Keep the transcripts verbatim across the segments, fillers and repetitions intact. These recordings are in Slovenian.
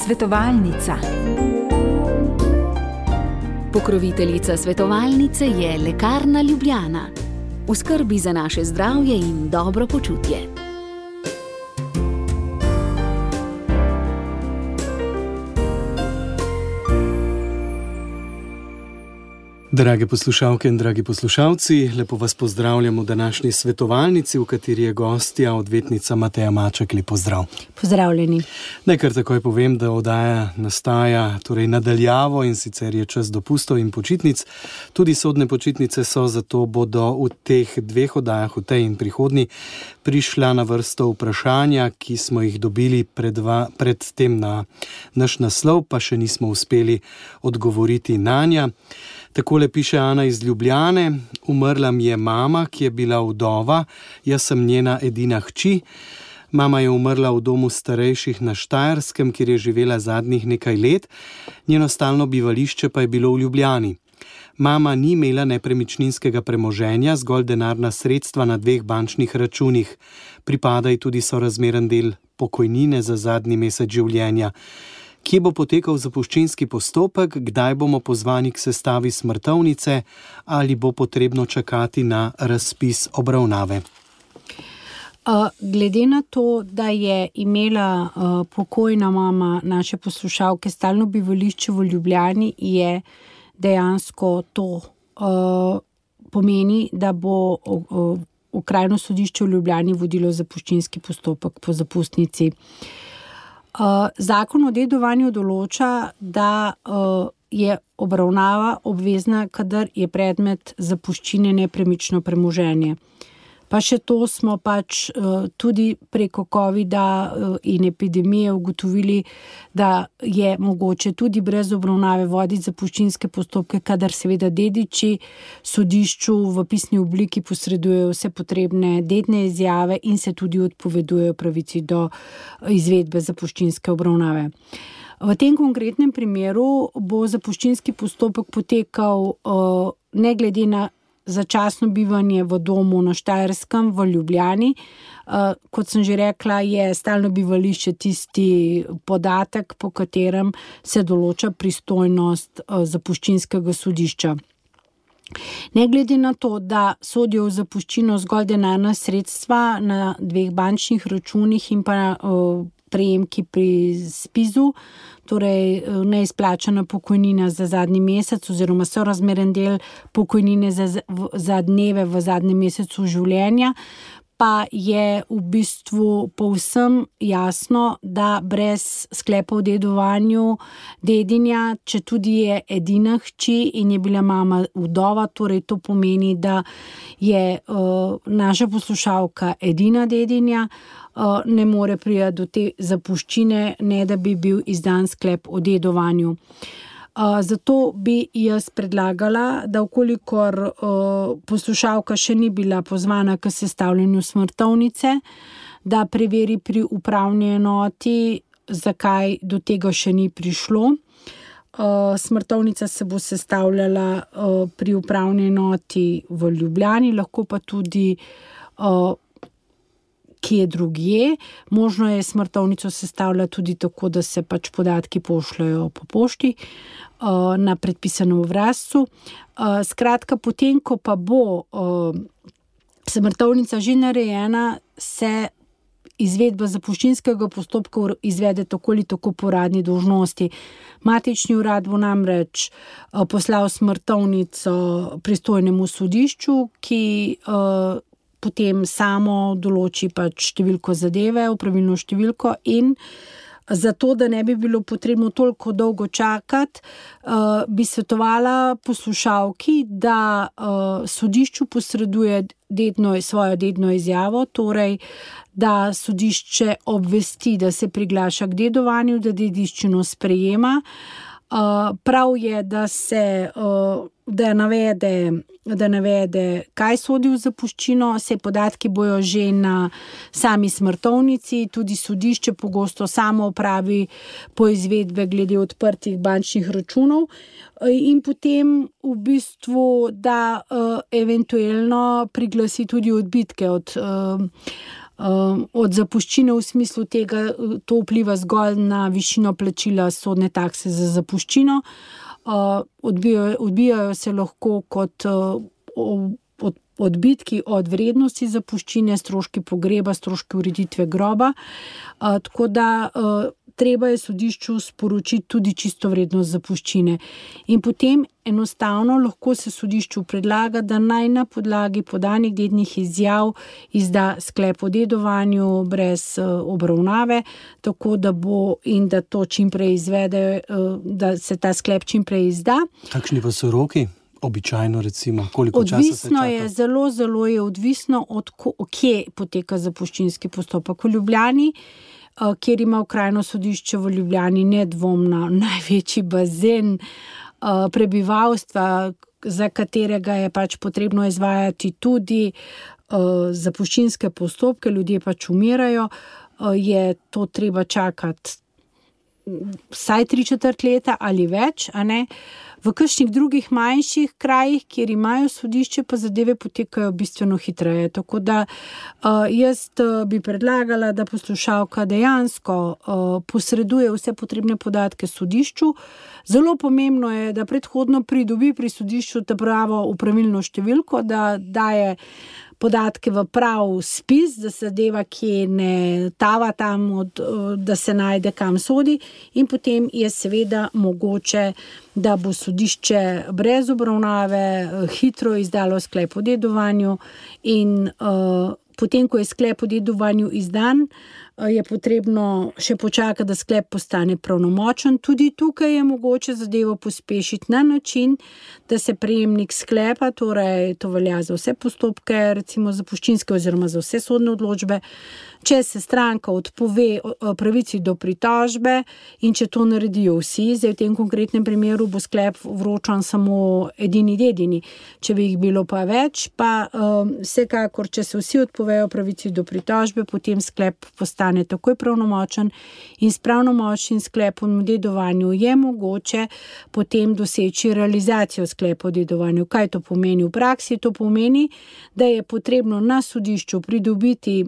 Svetovalnica. Pokroviteljica svetovalnice je Lekarna Ljubljana. V skrbi za naše zdravje in dobro počutje. Drage poslušalke in dragi poslušalci, lepo vas pozdravljam v današnji svetovalnici, v kateri je gostja odvetnica Mateja Maček. Lep pozdrav. Pozdravljeni. Naj kar takoj povem, da oddaja nastaja torej nadaljavo in sicer je čas dopustov in počitnic. Tudi sodne počitnice so, zato bodo v teh dveh oddajah, v tej in prihodnji, prišla na vrsto vprašanja, ki smo jih dobili predva, pred tem na naš naslov, pa še nismo uspeli odgovoriti nanja. Takole piše Ana iz Ljubljane: umrla mi je mama, ki je bila vdova, jaz sem njena edina hči. Mama je umrla v domu starejših na Štajerskem, kjer je živela zadnjih nekaj let, njeno stalno bivališče pa je bilo v Ljubljani. Mama ni imela nepremičninskega premoženja, zgolj denarna sredstva na dveh bančnih računih. Pripada ji tudi sorazmeren del pokojnine za zadnji mesec življenja. Kje bo potekal zapuščinski postopek, kdaj bomo pozvani k sestavi smrtovnice ali bo potrebno čakati na razpis obravnave? Uh, glede na to, da je imela uh, pokojna mama naše poslušalke stalno bivališče v Ljubljani, je dejansko to uh, pomeni, da bo uh, okrajno sodišče v Ljubljani vodilo zapuščinski postopek po zapustnici. Uh, zakon o dedovanju določa, da uh, je obravnava obvezna, kadar je predmet zapuščine nepremično premoženje. Pa še to smo pač uh, tudi preko covida uh, in epidemije ugotovili, da je mogoče tudi brez obravnave voditi zapuščinske postopke, kadar seveda dediči sodišču v pisni obliki posredujejo vse potrebne dedne izjave in se tudi odpovedujejo pravici do izvedbe zapuščinske obravnave. V tem konkretnem primeru bo zapuščinski postopek potekal uh, ne glede na začasno bivanje v domu na Štajerskem v Ljubljani. Uh, kot sem že rekla, je stalno bivališče tisti podatek, po katerem se določa pristojnost uh, zapuščinskega sodišča. Ne glede na to, da sodijo v zapuščino zgolj denarna sredstva na dveh bančnih računih in pa uh, prejemki pri spizu, torej neizplačana pokojnina za zadnji mesec oziroma sorazmeren del pokojnine za, za dneve v zadnjem mesecu življenja, pa je v bistvu povsem jasno, da brez sklepa o dedovanju dedinja, če tudi je edina hči in je bila mama vdova, torej to pomeni, da je uh, naša poslušalka edina dedinja, uh, ne more priti do te zapuščine, ne da bi bil izdan sklep o dedovanju. Uh, zato bi jaz predlagala, da vkolikor uh, poslušalka še ni bila pozvana k sestavljanju smrtovnice, da preveri pri upravni enoti, zakaj do tega še ni prišlo. Uh, smrtovnica se bo sestavljala uh, pri upravni enoti v Ljubljani, lahko pa tudi uh, kje drugje. Možno je smrtovnico sestavljati tudi tako, da se pač podatki pošljajo po pošti uh, na predpisanem obrazcu. Uh, skratka, potem, ko pa bo uh, smrtovnica že narejena, se izvedba zapuščinskega postopka izvede tako ali tako po uradni dolžnosti. Matični urad bo namreč uh, poslal smrtovnico pristojnemu sodišču, ki uh, potem samo določi pač številko zadeve, opravilno številko, in zato, da ne bi bilo potrebno toliko dolgo čakati, uh, bi svetovala poslušalki, da uh, sodišču posreduje dedno, svojo dedno izjavo, torej da sodišče obvesti, da se priglaša k dedovanju, da dediščino sprejema. Uh, prav je, da se uh, da navede, da navede, kaj sodi v zapuščino, se podatki bojo že na sami smrtovnici, tudi sodišče pogosto samo opravi poizvedbe glede odprtih bančnih računov in potem v bistvu da uh, eventualno priglasi tudi odbitke od uh, Od zapuščine v smislu tega, to vpliva zgolj na višino plačila sodne takse za zapuščino. Odbijajo, odbijajo se lahko kot od, odbitki od vrednosti zapuščine, stroški pogreba, stroški ureditve groba. Tako da treba je sodišču sporočiti tudi čisto vrednost zapuščine. In potem enostavno lahko se sodišču predlaga, da naj na podlagi podanih dednih izjav izda sklep o dedovanju brez obravnave, tako da bo in da to čim prej izvede, da se ta sklep čim prej izda. Kakšni pa so roki? Običajno recimo, koliko odvisno časa se čaka? Je, zelo, zelo je odvisno od kje poteka zapuščinski postopek. V Ljubljani, kjer ima okrajno sodišče v Ljubljani nedvomno največji bazen prebivalstva, za katerega je pač potrebno izvajati tudi zapuščinske postopke, ljudje pač umirajo, je to treba čakati vsaj tri četrt leta ali več, a ne? V kakšnih drugih manjših krajih, kjer imajo sodišče, pa zadeve potekajo bistveno hitreje. Tako da jaz bi predlagala, da poslušalka dejansko posreduje vse potrebne podatke sodišču. Zelo pomembno je, da predhodno pridobi pri sodišču ta pravo upravilno številko, da daje podatke v prav spis, da se zadeva, ki ne tava tam, od, da se najde kam sodi, in potem je seveda mogoče, da bo sodišče brez obravnave hitro izdalo sklep o dedovanju in uh, potem, ko je sklep o dedovanju izdan, je potrebno še počakati, da sklep postane pravnomočen. Tudi tukaj je mogoče zadevo pospešiti na način, da se prejemnik sklepa, torej to velja za vse postopke, recimo zapuščinske oziroma za vse sodne odločbe, če se stranka odpove pravici do pritožbe in če to naredijo vsi, zdaj v tem konkretnem primeru bo sklep vročan samo edini dedini. Če bi jih bilo pa več, pa um, vsekakor, če se vsi odpovejo pravici do pritožbe, potem sklep postane takoj pravnomočen in s pravnomočnim sklepom o dedovanju je mogoče potem doseči realizacijo sklepa o dedovanju. Kaj to pomeni v praksi? To pomeni, da je potrebno na sodišču pridobiti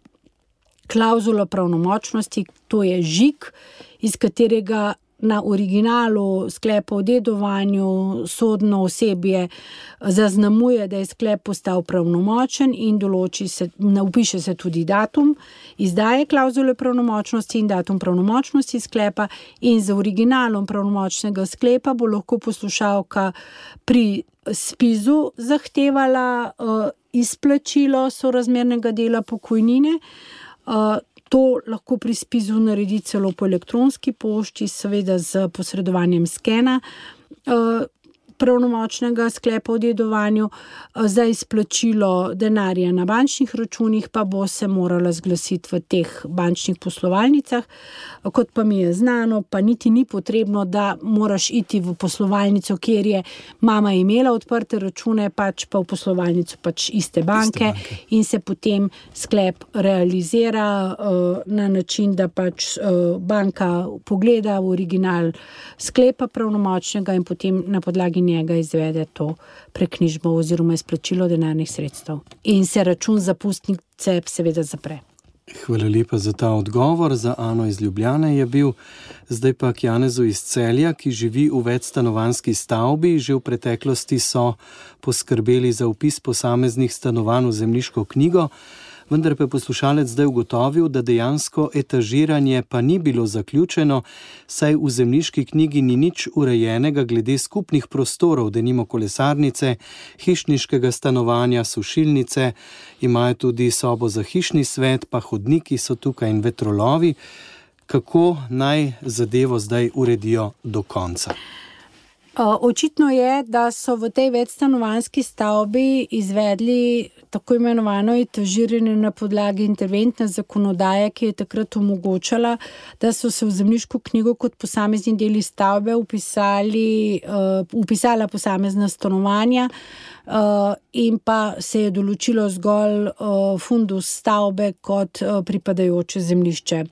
klauzulo pravnomočnosti, to je žig, iz katerega na originalu sklepa o dedovanju sodno osebje zaznamuje, da je sklep postal pravnomočen in določi se, vpiše se tudi datum izdaje klauzule pravnomočnosti in datum pravnomočnosti sklepa, in za originalom pravnomočnega sklepa bo lahko poslušalka pri spizu zahtevala uh, izplačilo sorazmernega dela pokojnine. Uh, to lahko pri spizu naredi celo po elektronski pošti, seveda z posredovanjem skena uh, pravnomočnega sklepa o dedovanju. Za izplačilo denarja na bančnih računih pa bo se morala zglasiti v teh bančnih poslovalnicah. Kot pa mi je znano, pa niti ni potrebno, da moraš iti v poslovalnico, kjer je mama imela odprte račune, pač pa v poslovalnico pač iste banke, iste banke. In se potem sklep realizira uh, na način, da pač uh, banka pogleda v original sklepa pravnomočnega in potem na podlagi njega izvede to preknjižbo oziroma izplačilo denarnih sredstev. In se račun zapustnice seveda zapre. Hvala lepa za ta odgovor. Za Ano iz Ljubljane je bil. Zdaj pa k Janezu iz Celja, ki živi v večstanovanjski stavbi. Že v preteklosti so poskrbeli za vpis posameznih stanovanj v zemljiško knjigo, vendar pa je poslušalec zdaj ugotovil, da dejansko etažiranje pa ni bilo zaključeno, saj v zemljiški knjigi ni nič urejenega glede skupnih prostorov, denimo kolesarnice, hišniškega stanovanja, sušilnice, imajo tudi sobo za hišni svet, pa hodniki so tukaj in vetrolovi. Kako naj zadevo zdaj uredijo do konca? Očitno je, da so v tej večstanovanjski stavbi izvedli tako imenovano etažiranje na podlagi interventne zakonodaje, ki je takrat omogočala, da so se v zemljiško knjigo kot posamezni deli stavbe upisali, uh, upisala posamezna stanovanja uh, in pa se je določilo zgolj uh, fundus stavbe kot uh, pripadajoče zemljišče.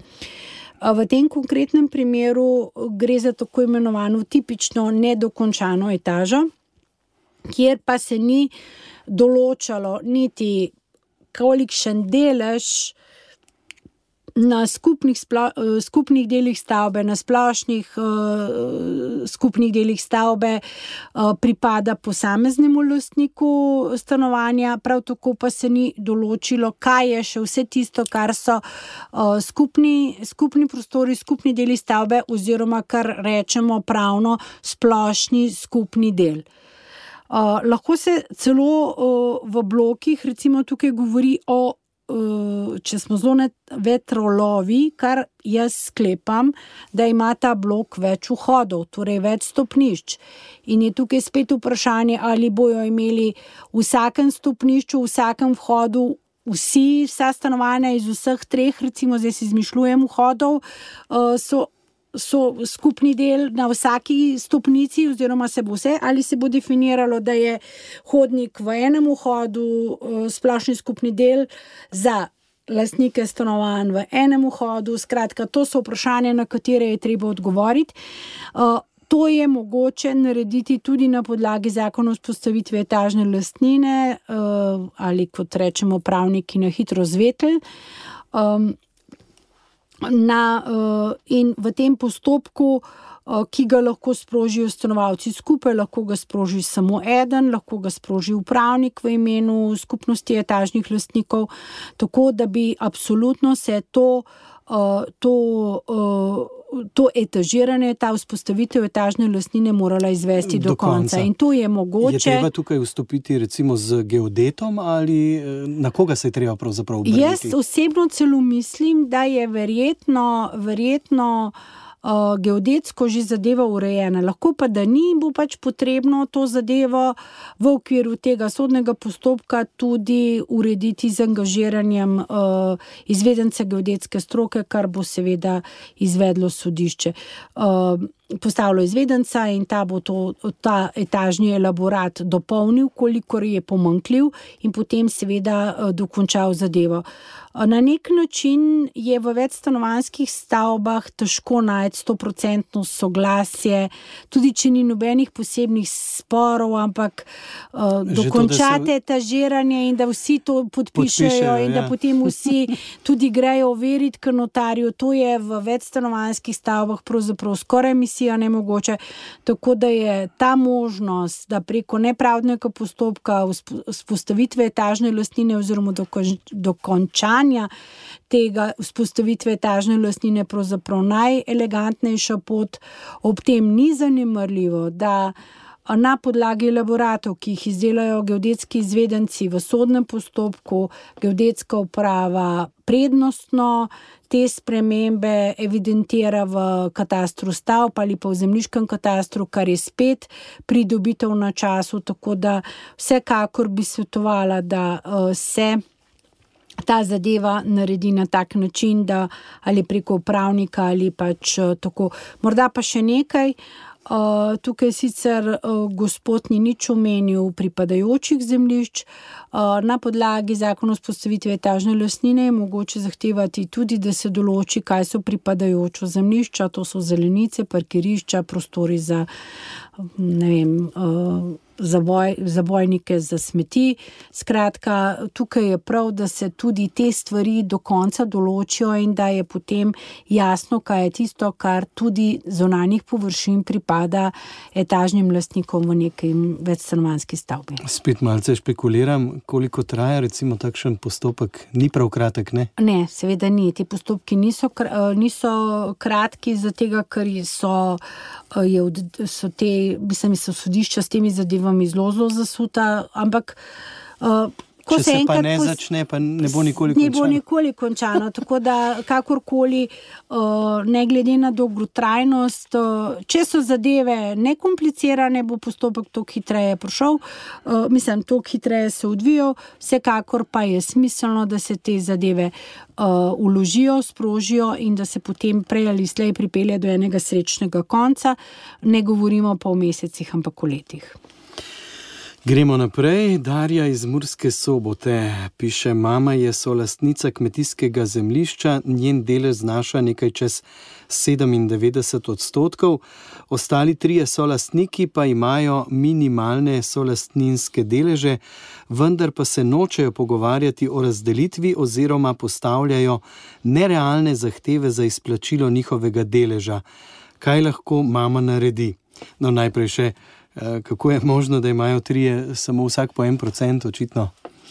V tem konkretnem primeru gre za tako imenovano tipično nedokončano etažo, kjer pa se ni določalo niti kolikšen delež na skupnih, splo, skupnih delih stavbe, na splošnih uh, skupnih delih stavbe uh, pripada posameznemu lastniku stanovanja, prav tako pa se ni določilo, kaj je še vse tisto, kar so uh, skupni, skupni prostori, skupni deli stavbe oziroma kar rečemo pravno splošni skupni del. Uh, lahko se celo uh, v blokih, recimo tukaj govori o če smo zelo vetrolovi, kar jaz sklepam, da ima ta blok več vhodov, torej več stopnišč. In je tukaj spet vprašanje, ali bojo imeli v vsakem stopnišču, v vsakem vhodu vsi, vsa stanovanja iz vseh treh, recimo zdaj si izmišljujem vhodov, so so skupni del na vsaki stopnici oziroma se bo vse, ali se bo definiralo, da je hodnik v enem vhodu, splošni skupni del za lastnike stanovanj v enem vhodu, skratka, to so vprašanja, na katere je treba odgovoriti. To je mogoče narediti tudi na podlagi zakona o vzpostavitvi etažne lastnine ali kot rečemo pravniki na hitro zvetelj. Na, in v tem postopku, ki ga lahko sprožijo stanovalci skupaj, lahko ga sproži samo eden, lahko ga sproži upravnik v imenu skupnosti etažnih lastnikov, tako da bi absolutno se to, to, to etažiranje, ta vzpostavitev etažne lastnine morala izvesti do, do konca. konca. In to je mogoče. Je treba tukaj vstopiti recimo z geodetom ali na koga se je treba pravzaprav obrniti? Jaz osebno celo mislim, da je verjetno, verjetno uh, geodetsko že zadeva urejena. Lahko pa, da ni, bo pač potrebno to zadevo v okviru tega sodnega postopka tudi urediti z angažiranjem uh, izvedenca geodetske stroke, kar bo seveda izvedlo sodišče. Uh, postavilo izvedenca in ta bo to, ta etažni elaborat dopolnil, kolikor je pomanjkljiv in potem seveda dokončal zadevo. Na nek način je v večstanovanjskih stavbah težko najti stoprocentno soglasje, tudi če ni nobenih posebnih sporov, ampak uh, dokončate se... etažiranje in da vsi to podpišejo, podpišejo in da ja. potem vsi tudi grejo overiti k notarju. To je v večstanovanjskih stavbah pravzaprav skoraj misija nemogoče, tako da je ta možnost, da preko nepravdnega postopka vzpostavitve etažne lastnine oziroma dokončanja tega vzpostavitve etažne lastnine pravzaprav najelegantnejša pot. Ob tem ni zanemarljivo, da na podlagi elaboratov, ki jih izdelajo geodetski izvedenci v sodnem postopku, geodetska uprava prednostno te spremembe evidentira v katastru stavb ali pa v zemljiškem katastru, kar je spet pridobitev na času, tako da vsekakor bi svetovala, da uh, se ta zadeva naredi na tak način, da ali preko upravnika ali pač uh, tako. Morda pa še nekaj, Uh, tukaj sicer uh, gospod ni nič omenil pripadajočih zemljišč. Uh, na podlagi zakona o vzpostavitvi etažne lastnine je mogoče zahtevati tudi, da se določi, kaj so pripadajoča zemljišča, to so zelenice, parkirišča, prostori za ne vem, uh, zaboj, zabojnike za smeti. Skratka, tukaj je prav, da se tudi te stvari do konca določijo in da je potem jasno, kaj je tisto, kar tudi zunanjih površin pripada etažnim lastnikom v nekem večstanovanjski stavbi. Spet malce špekuliram, koliko traja recimo takšen postopek? Ni prav kratek, ne? Ne, seveda ni. Ti postopki niso, niso kratki, zato ker so, je, so te, mislim, so sodišča s temi zadevami zelo, zelo zasuta, ampak uh, ko Če se, se enkrat pa ne pos... začne, pa ne bo nikoli končano. Ne bo nikoli končano, tako da kakorkoli, uh, ne glede na dolgotrajnost, uh, če so zadeve nekomplicirane, bo postopek toliko hitreje prišel, uh, mislim, toliko hitreje se odvijal, vsekakor pa je smiselno, da se te zadeve uh, uložijo, sprožijo in da se potem prej ali slej pripelje do enega srečnega konca, ne govorimo pa o mesecih, ampak o letih. Gremo naprej. Darja iz Murske Sobote piše: mama je solastnica kmetijskega zemljišča, njen delež znaša nekaj čez sedemindevetdeset odstotkov, ostali trije solastniki pa imajo minimalne solastninske deleže, vendar pa se nočejo pogovarjati o razdelitvi oziroma postavljajo nerealne zahteve za izplačilo njihovega deleža. Kaj lahko mama naredi? No, najprej še, kako je možno, da imajo trije samo vsak po en procent, očitno?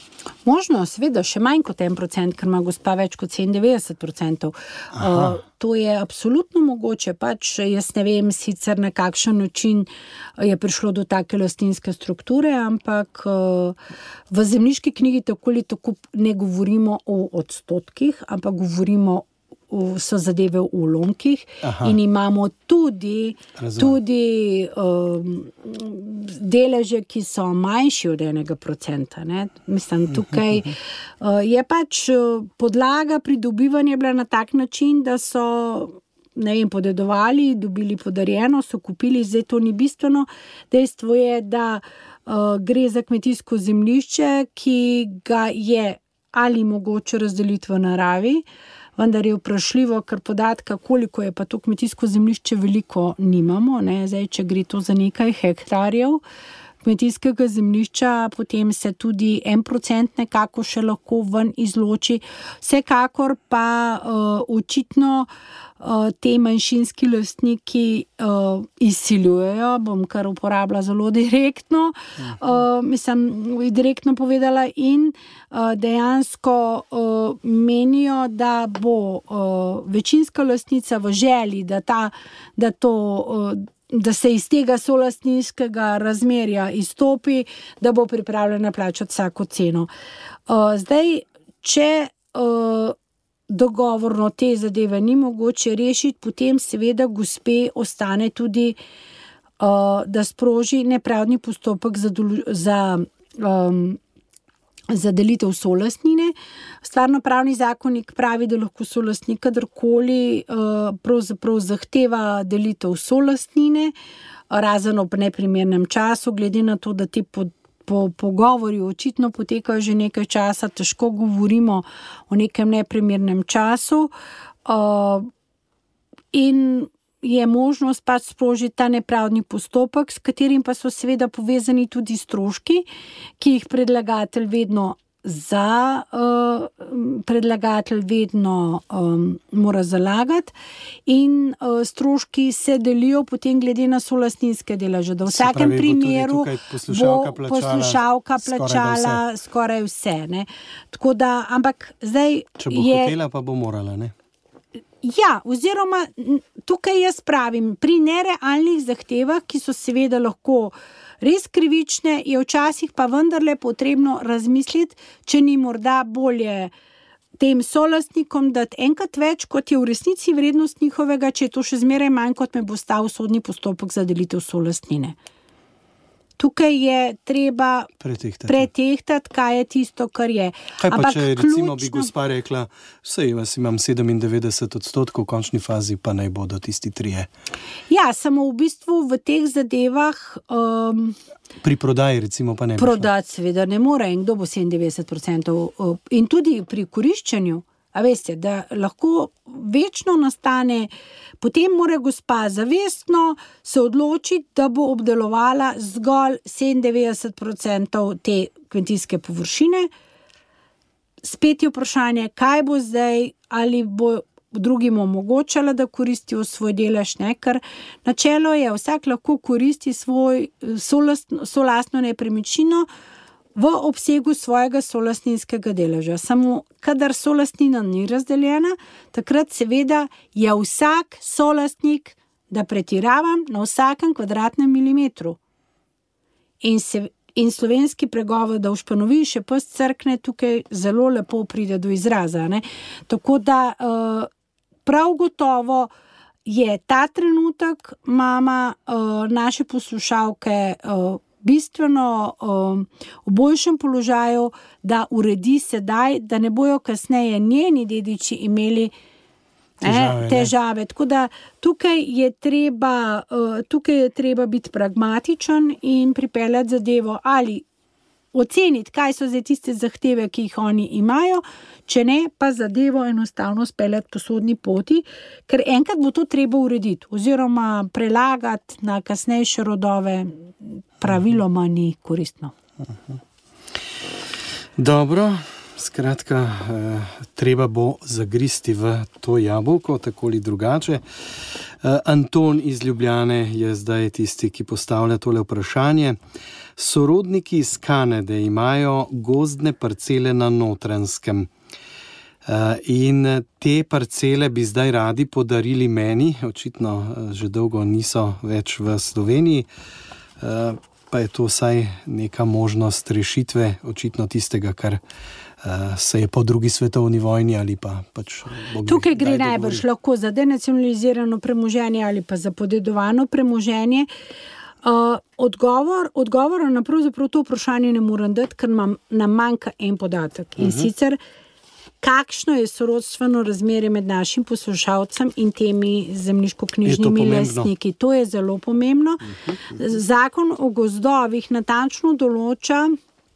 Možno, seveda, še manj kot en procent, ker ima gospa več kot sedemindevetdeset procentov. Uh, to je absolutno mogoče, pač jaz ne vem sicer na kakšen način je prišlo do take lastninske strukture, ampak uh, v zemljiški knjigi tako ali tako ne govorimo o odstotkih, ampak govorimo so zadeve v ulomkih. Aha. In imamo tudi, tudi um, deleže, ki so manjši od enega procenta. Ne? Mislim, tukaj uh, je pač podlaga pridobivanja bila na tak način, da so ne vem, podedovali, dobili podarjeno, so kupili, zdaj to ni bistveno. Dejstvo je, da uh, gre za kmetijsko zemljišče, ki ga je ali mogoče razdeliti v naravi, vendar je vprašljivo, ker podatka, koliko je pa to kmetijsko zemljišče, veliko nimamo. Ne? Zdaj, če gre to za nekaj hektarjev kmetijskega zemljišča, potem se tudi en procent nekako še lahko ven izloči. Vsekakor pa uh, očitno uh, te manjšinski lastniki uh, izsiljujejo, bom kar uporabila zelo direktno, uh, mislim, direktno povedala in uh, dejansko uh, menijo, da bo uh, večinska lastnica v želji, da, ta, da to uh, da se iz tega solastninskega razmerja izstopi, da bo pripravljena plačati vsako ceno. Uh, zdaj, če uh, dogovorno te zadeve ni mogoče rešiti, potem seveda gospe ostane tudi, uh, da sproži nepravdni postopek za, dolu- za um, za delitev solastnine. Stvarnopravni zakonik pravi, da lahko solastnik kadarkoli uh, pravzaprav zahteva delitev solastnine, razen ob neprimernem času, glede na to, da ti po, po, pogovori očitno potekajo že nekaj časa, težko govorimo o nekem neprimernem času. Uh, in je možnost pač sprožiti ta nepravdni postopek, s katerim pa so seveda povezani tudi stroški, ki jih predlagatelj vedno za uh, predlagatelj vedno um, mora zalagati in uh, stroški se delijo potem glede na solastninske deleže. Da v vsakem pravi, primeru bo poslušalka plačala, poslušalka plačala skoraj vse. Ne? Tako da, ampak zdaj če bo je, hotela, pa bo morala, ne? Ja, oziroma tukaj jaz pravim, pri nerealnih zahtevah, ki so seveda lahko res krivične, je včasih pa vendarle potrebno razmisliti, če ni morda bolje tem solastnikom dati enkrat več, kot je v resnici vrednost njihovega, če je to še zmeraj manj, kot me bo stal sodni postopek za delitev solastnine. Tukaj je treba pretehtati, pretehtati kaj je tisto, kar je. Kaj pa, ampak če recimo ključno... bi gospa rekla, sej, jaz imam sedemindevetdeset odstotkov, v končni fazi pa naj bodo tisti trije. Ja, samo v bistvu v teh zadevah... Um, pri prodaji recimo pa ne bi prodati seveda ne more in kdo bo sedemindevetdeset procentov. Uh, in tudi pri koriščenju, a veste, da lahko večno nastane, potem mora gospa zavestno se odločiti, da bo obdelovala zgolj sedemindevetdeset procentov te kmetijske površine. Spet je vprašanje, kaj bo zdaj, ali bo drugim omogočala, da koristijo svoj delež, ne, ker načelo je, vsak lahko koristi svoj solastno, solastno nepremičnino v obsegu svojega solastninskega deleža. Samo, kadar solastnina ni razdeljena, takrat seveda je vsak solastnik, da pretiravam, na vsakem kvadratnem milimetru. In, se, in slovenski pregovor, da v španovi še pes crkne, tukaj zelo lepo pride do izraza. Ne? Tako da uh, prav gotovo je ta trenutek mama uh, naše poslušalke uh, bistveno um, v boljšem položaju, da uredi sedaj, da ne bojo kasneje njeni dediči imeli težave. težave. Tako da tukaj je treba, tukaj je treba biti pragmatičen in pripeljati zadevo ali oceniti, kaj so zdaj tiste zahteve, ki jih oni imajo, če ne, pa zadevo enostavno speljati po sodni poti, ker enkrat bo to treba urediti oziroma prelagati na kasnejše rodove, praviloma ni koristno. Dobro. Skratka, eh, treba bo zagristi v to jabolko, tako ali drugače. Eh, Anton iz Ljubljane je zdaj tisti, ki postavlja tole vprašanje. Sorodniki iz Kanade imajo gozdne parcele na Notranjskem eh, in te parcele bi zdaj radi podarili meni, očitno eh, že dolgo niso več v Sloveniji, eh, pa je to vsaj neka možnost rešitve, očitno tistega, kar Uh, se je po drugi svetovni vojni ali pa pač... Tukaj gre najbrž lahko za denacionalizirano premoženje ali pa za podedovano premoženje. Uh, odgovor, odgovor na pravzaprav to vprašanje ne morem dati, ker nam, nam manjka en podatek. In uh -huh. sicer, kakšno je sorodstveno razmerje med našim poslušalcem in temi zemljiško-knjižnimi lastniki. To je zelo pomembno. Uh -huh. Zakon o gozdovih natančno določa,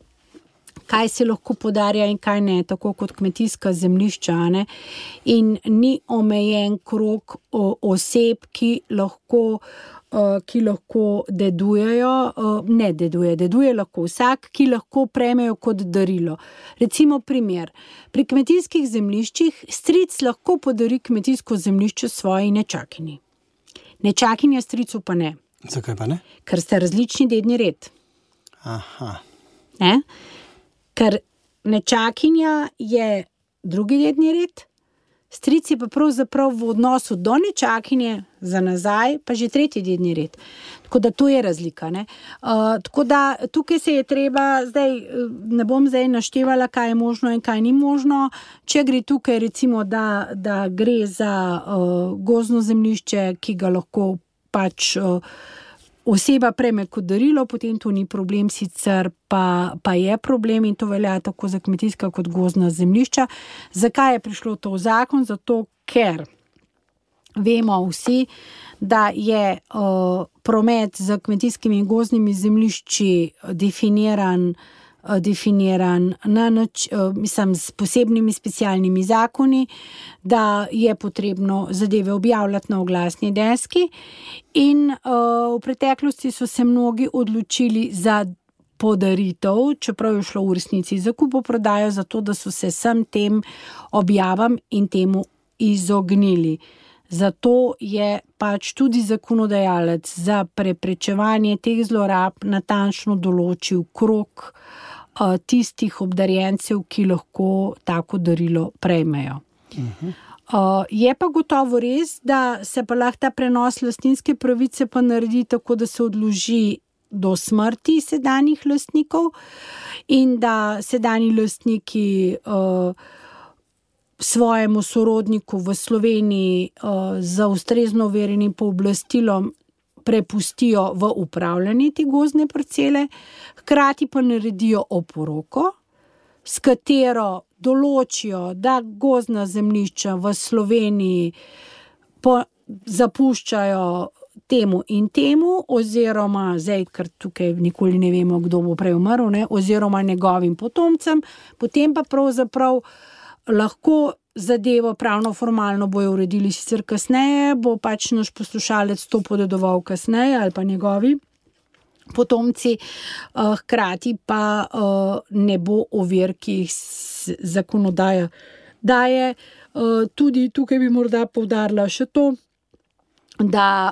kaj se lahko podarja in kaj ne, tako kot kmetijska zemljišča, ne? In ni omejen krog o, oseb, ki lahko, uh, ki lahko dedujejo, uh, ne deduje, deduje lahko vsak, ki lahko prejmejo kot darilo. Recimo primer, pri kmetijskih zemljiščih stric lahko podari kmetijsko zemljišče svoji nečakinji. Nečakinja stricu pa ne. Zakaj pa ne? Ker sta različni dedni red. Aha. Ne? Ker nečakinja je drugi dedni red, stric je pa pravzaprav v odnosu do nečakinje za nazaj, pa že tretji dedni red. Tako da to je razlika. Ne? Uh, tako da tukaj se je treba, zdaj ne bom zdaj naštevala, kaj je možno in kaj ni možno. Če gre tukaj recimo, da, da gre za uh, gozdno zemljišče, ki ga lahko pač uh, oseba prejme kot darilo, potem to ni problem, sicer pa, pa je problem in to velja tako za kmetijska kot gozdna zemljišča. Zakaj je prišlo to v zakon? Zato, ker vemo vsi, da je uh, promet z kmetijskimi in gozdnimi zemljišči definiran definiran na nač, mislim, s posebnimi specialnimi zakoni, da je potrebno zadeve objavljati na oglasni deski in uh, v preteklosti so se mnogi odločili za podaritev, čeprav je šlo v resnici za kupoprodajo, zato da so se vsem tem objavam in temu izognili. Zato je pač tudi zakonodajalec za preprečevanje teh zlorab natančno določil krog tistih obdarjencev, ki lahko tako darilo prejmejo. Uh-huh. Uh, je pa gotovo res, da se pa lahko ta prenos lastninske pravice pa naredi tako, da se odloži do smrti sedanjih lastnikov in da sedanji lastniki uh, svojemu sorodniku v Sloveniji uh, za ustrezno overjenim pooblastilom prepustijo v upravljanje te gozdne parcele, hkrati pa naredijo oporoko, s katero določijo, da gozdna zemljišča v Sloveniji po, zapuščajo temu in temu, oziroma, zdaj, ker tukaj nikoli ne vemo, kdo bo prej umrl, ne, oziroma njegovim potomcem, potem pa pravzaprav lahko zadevo pravno formalno bojo uredili sicer kasneje, bo pač naš poslušalec to podedoval kasneje ali pa njegovi potomci, hkrati pa ne bo ovir, ki jih zakonodaja daje. Tudi tukaj bi morda poudarila še to, da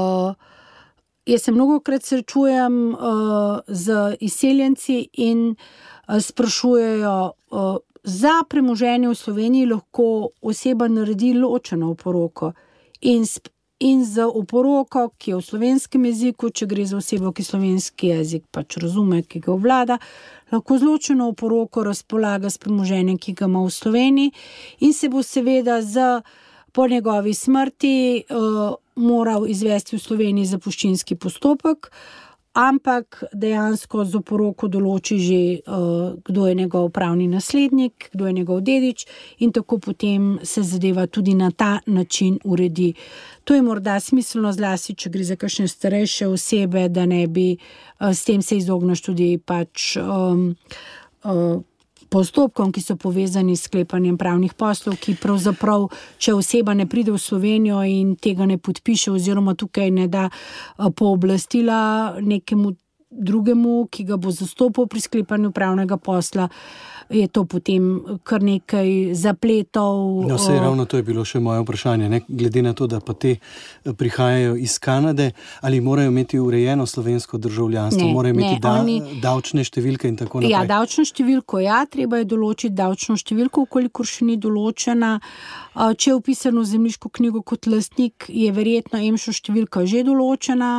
jaz se mnogokrat srečujem z izseljenci in sprašujejo, za premoženje v Sloveniji lahko oseba naredi ločeno oporoko in, in za oporoko, ki je v slovenskem jeziku, če gre za osebo, ki slovenski jezik pač razume, ki ga obvlada, lahko z ločeno oporoko razpolaga s premoženjem, ki ga ima v Sloveniji in se bo seveda z, po njegovi smrti uh, moral izvesti v Sloveniji zapuščinski postopek, ampak dejansko z oporoko določi že, uh, kdo je njegov pravni naslednik, kdo je njegov dedič in tako potem se zadeva tudi na ta način uredi. To je morda smiselno zlasti, če gre za kakšne starejše osebe, da ne bi uh, s tem se izogneš tudi pač um, uh, postopkom, ki so povezani s sklepanjem pravnih poslov, ki pravzaprav, če oseba ne pride v Slovenijo in tega ne podpiše oziroma tukaj ne da pooblastila nekemu drugemu, ki ga bo zastopal pri sklepanju pravnega posla, je to potem kar nekaj zapletov. No, sej ravno to je bilo še moje vprašanje, ne? Glede na to, da pa te prihajajo iz Kanade, ali morajo imeti urejeno slovensko državljanstvo, ne, morajo imeti ne, da, oni... davčne številke in tako naprej? Ja, davčno številko, ja, treba je določiti davčno številko, kolikor še ni določena. Če je vpisano v zemljiško knjigo kot lastnik, je verjetno EMŠO številka že določena.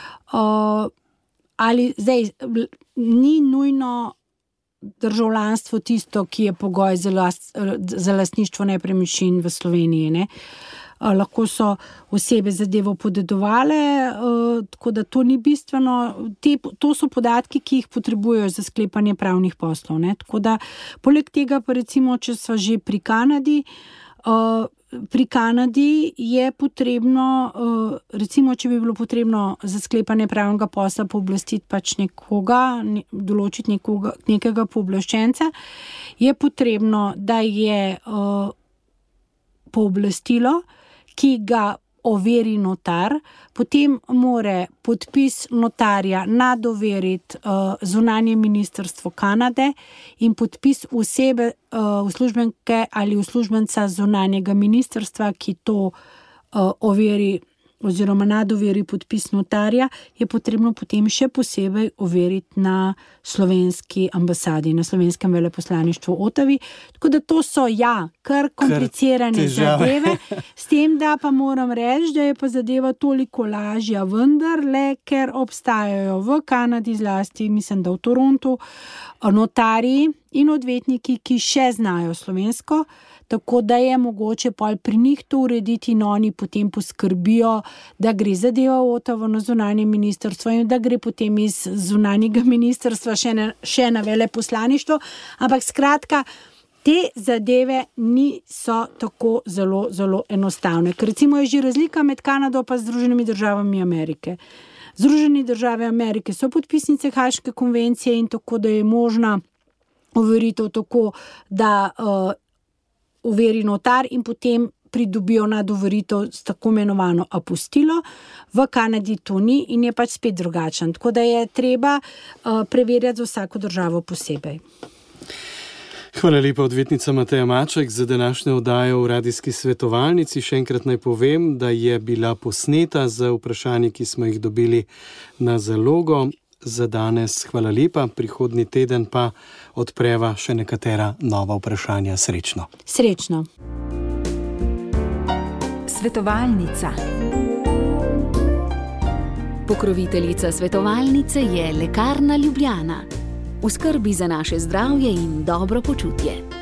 Ali zdaj ni nujno državljanstvo tisto, ki je pogoj za, last, za lastništvo nepremičnin v Sloveniji, ne? Lahko so osebe zadevo podedovale, tako da to ni bistveno. Te, to so podatki, ki jih potrebujejo za sklepanje pravnih poslov, ne? Tako da poleg tega pa recimo, če sva že pri Kanadi, pri Kanadi je potrebno, recimo, če bi bilo potrebno za sklepanje pravnega posla pooblastiti pač nekoga, določiti nekoga, nekega pooblaščenca, je potrebno, da je pooblastilo, ki ga overi notar, potem more podpis notarja nadoveriti uh, zunanje ministrstvo Kanade in podpis osebe, uh, uslužbenke ali uslužbenca zunanjega ministrstva, ki to uh, overi oziroma nadoveri podpis notarja, je potrebno potem še posebej overiti na slovenski ambasadi, na slovenskem veleposlaništvu v Ottawi. Tako da to so, ja, kar komplicirane zadeve, s tem, da pa moram reči, da je pa zadeva toliko lažja, vendar le, ker obstajajo v Kanadi zlasti, mislim, da v Torontu, notarji in odvetniki, ki še znajo slovensko, tako da je mogoče pol pri njih to urediti in oni potem poskrbijo, da gre zadeva v Ottawo na zunanje ministrstvo in da gre potem iz zunanjega ministrstva še na, še na veleposlaništvo. Ampak skratka, te zadeve niso tako zelo, zelo enostavne. Ker recimo je že razlika med Kanado pa Združenimi državami Amerike. Združene države Amerike so podpisnice Haaške konvencije in tako, da je možna overitev tako, da uh, overi notar in potem pridobijo nadoveritev s tako imenovano apostilo. V Kanadi to ni in je pač spet drugačen. Tako da je treba uh, preverjati za vsako državo posebej. Hvala lepa, odvetnica Mateja Maček, za današnjo oddajo v radijski svetovalnici. Še enkrat naj povem, da je bila posneta za vprašanje, ki smo jih dobili na zalogo. Za danes hvala lepa, prihodnji teden pa odpreva še nekatera nova vprašanja. Srečno. Srečno. Svetovalnica. Pokroviteljica svetovalnice je Lekarna Ljubljana. V skrbi za naše zdravje in dobro počutje.